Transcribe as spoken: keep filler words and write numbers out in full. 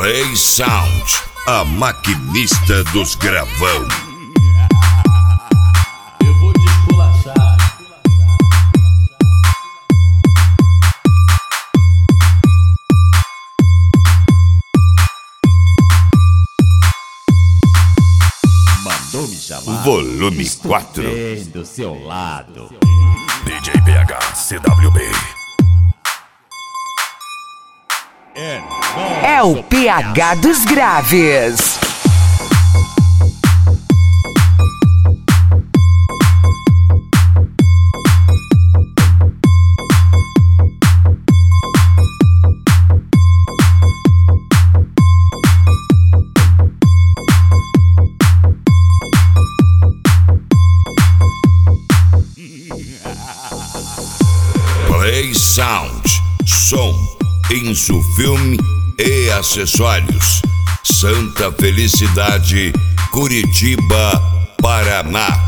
Play Sound, a maquinista dos gravão. Eu vou te esculachar. Mandou me chamar. Volume quatro. Bem do seu lado. D J P H C W B. É o P H dos graves. Play Sound, som, insufilme e acessórios. Santa Felicidade, Curitiba, Paraná.